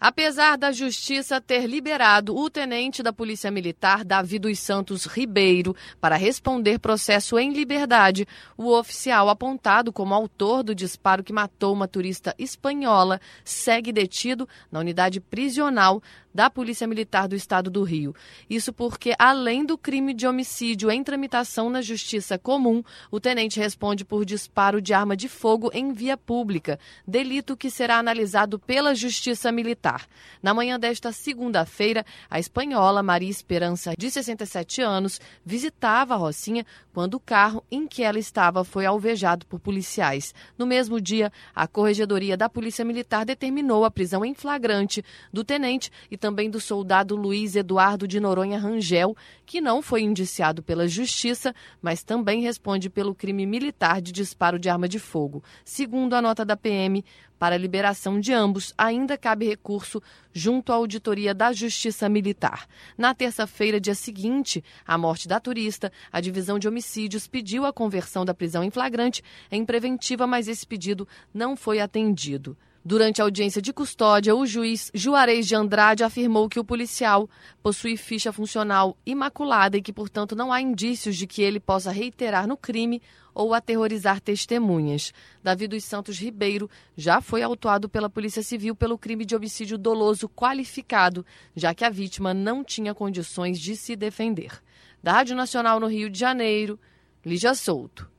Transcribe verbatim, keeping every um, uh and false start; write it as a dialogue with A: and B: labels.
A: Apesar da Justiça ter liberado o tenente da Polícia Militar, Davi dos Santos Ribeiro, para responder processo em liberdade, o oficial apontado como autor do disparo que matou uma turista espanhola segue detido na unidade prisional da Polícia Militar do Estado do Rio. Isso porque, além do crime de homicídio em tramitação na Justiça Comum, o tenente responde por disparo de arma de fogo em via pública, delito que será analisado pela Justiça Militar. Na manhã desta segunda-feira, a espanhola Maria Esperança, de sessenta e sete anos, visitava a Rocinha quando o carro em que ela estava foi alvejado por policiais. No mesmo dia, a Corregedoria da Polícia Militar determinou a prisão em flagrante do tenente e também do soldado Luiz Eduardo de Noronha Rangel, que não foi indiciado pela Justiça, mas também responde pelo crime militar de disparo de arma de fogo. Segundo a nota da P M, para a liberação de ambos, ainda cabe recurso junto à Auditoria da Justiça Militar. Na terça-feira, dia seguinte à morte da turista, a Divisão de Homicídios pediu a conversão da prisão em flagrante em preventiva, mas esse pedido não foi atendido. Durante a audiência de custódia, o juiz Juarez de Andrade afirmou que o policial possui ficha funcional imaculada e que, portanto, não há indícios de que ele possa reiterar no crime ou aterrorizar testemunhas. Davi dos Santos Ribeiro já foi autuado pela Polícia Civil pelo crime de homicídio doloso qualificado, já que a vítima não tinha condições de se defender. Da Rádio Nacional no Rio de Janeiro, Lígia Souto.